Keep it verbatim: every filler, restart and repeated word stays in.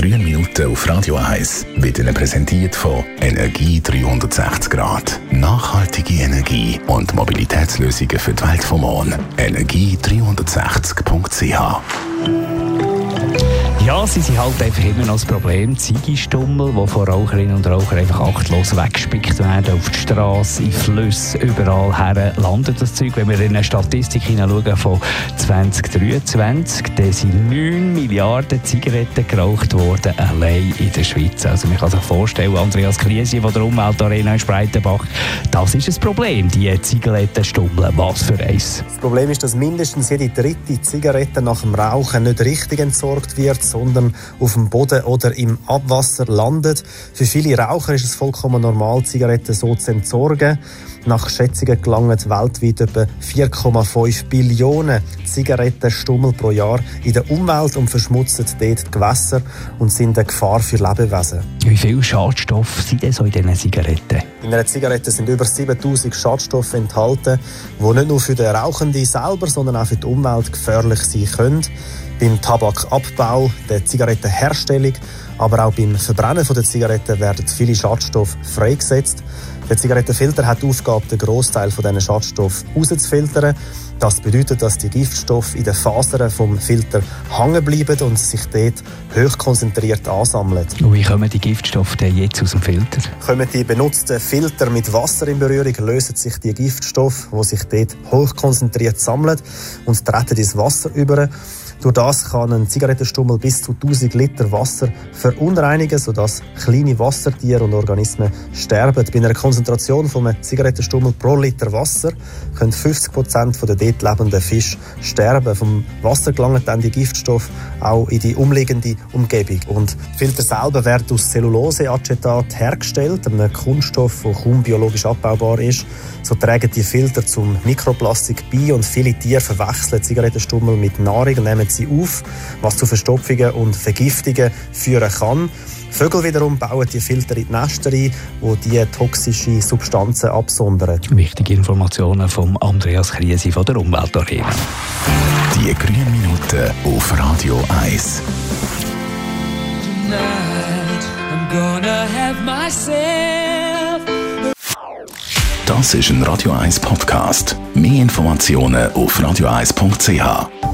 grünen Minuten auf Radio eins wird Ihnen präsentiert von Energie dreihundertsechzig Grad. Nachhaltige Energie und Mobilitätslösungen für die Welt vom Morgen. energie dreihundertsechzig punkt c h. Ja, sie sind halt einfach immer noch das Problem. Ziegestummel, die von Raucherinnen und Rauchern einfach achtlos weggespickt werden, auf die Straße, in Flüsse, überall her landet das Zeug. Wenn wir in eine Statistik hineinschauen von zwanzig dreiundzwanzig, dann sind neun Milliarden Zigaretten geraucht worden, allein in der Schweiz. Also man kann sich vorstellen, Andreas Kriesi von der Umweltarena in Spreitenbach, das ist ein Problem, die Zigarettenstummel. Was für eins? Das Problem ist, dass mindestens jede dritte Zigarette nach dem Rauchen nicht richtig entsorgt wird, sondern auf dem Boden oder im Abwasser landet. Für viele Raucher ist es vollkommen normal, Zigaretten so zu entsorgen. Nach Schätzungen gelangen weltweit etwa vier Komma fünf Billionen Zigarettenstummel pro Jahr in der Umwelt und verschmutzen dort die Gewässer und sind eine Gefahr für Lebewesen. Wie viel Schadstoffe sind denn so in diesen Zigaretten? In einer Zigarette sind über siebentausend Schadstoffe enthalten, die nicht nur für den Rauchenden selber, sondern auch für die Umwelt gefährlich sein können. Beim Tabakabbau, der Zigarettenherstellung, aber auch beim Verbrennen der Zigaretten werden viele Schadstoffe freigesetzt. Der Zigarettenfilter hat die Aufgabe, den Grossteil von diesen Schadstoffen rauszufiltern. Das bedeutet, dass die Giftstoffe in den Fasern vom Filter hängen bleiben und sich dort hochkonzentriert ansammeln. Und wie kommen die Giftstoffe denn jetzt aus dem Filter? Kommen die benutzten Filter mit Wasser in Berührung, lösen sich die Giftstoffe, die sich dort hochkonzentriert sammeln und treten ins Wasser über. Durch das kann ein Zigarettenstummel bis zu tausend Liter Wasser verunreinigen, sodass kleine Wassertiere und Organismen sterben. Bei einer Konzentration von einem Zigarettenstummel pro Liter Wasser können fünfzig Prozent der dort lebenden Fische sterben. Vom Wasser gelangen dann die Giftstoffe auch in die umliegende Umgebung. Und die Filter selber werden aus Zelluloseacetat hergestellt, einem Kunststoff, der kaum biologisch abbaubar ist. So tragen die Filter zum Mikroplastik bei und viele Tiere verwechseln Zigarettenstummel mit Nahrung und nehmen sie auf, was zu Verstopfungen und Vergiftungen führen kann. Vögel wiederum bauen die Filter in die Nester ein, die diese toxische Substanzen absondern. Wichtige Informationen von Andreas Kriesi von der Umweltarena. Die grünen Minuten auf Radio eins. Das ist ein Radio eins Podcast. Mehr Informationen auf radio eins punkt c h.